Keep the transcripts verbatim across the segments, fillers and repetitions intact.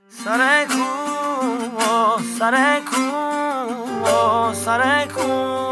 سر کو سر کو سر کو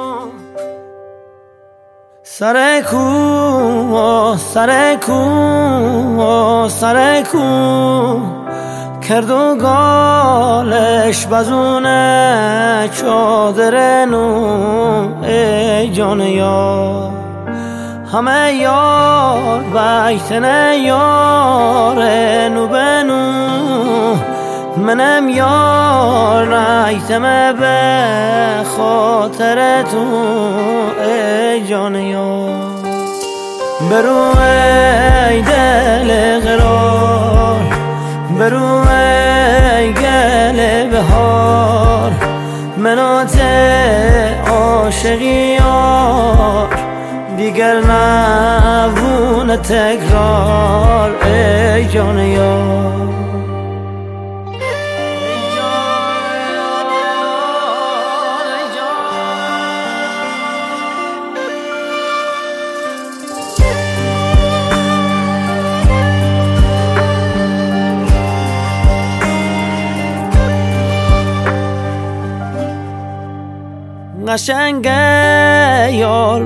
سر کو سر کو سر کو کرد و گالش بزونه چادر نو ای جان یار همه یار بیتنه یار نو بنو منم یار نیتمه به خاطر تو ای جان یار برو ای دل قرار برو ای گل بهار منات عاشقی یار دیگر نبونه تکرار ای جان یار قشنگه یار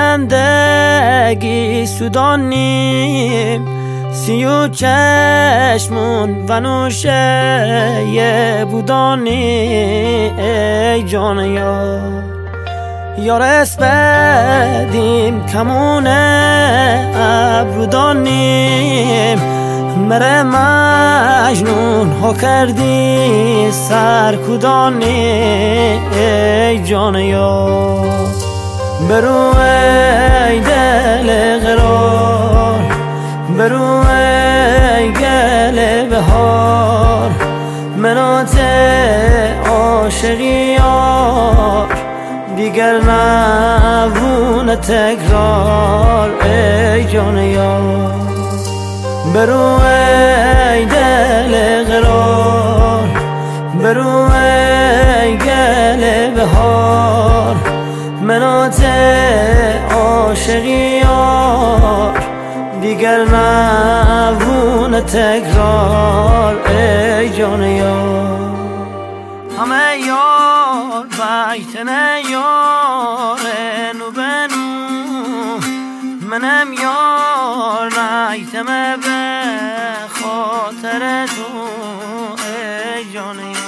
بلندگی سودانیم سی و چشمون و نوشه یه بودانی ای جان یار یار اسپدیم کمونه ابرودانیم مره مجنون ها کردی سرکودانی ای جان یار برو ای دل قرار برو ای گل بهار منات عاشقی یار دیگر نبونه تکرار ای جان یار برو ای دل قرار برو ای گل بهار منات عاشقی یار دیگر نبونه تکرار ای جان یار همه یار بیتنه یار نو بنو منم یار نیتمه به خاطر تو ای جان یار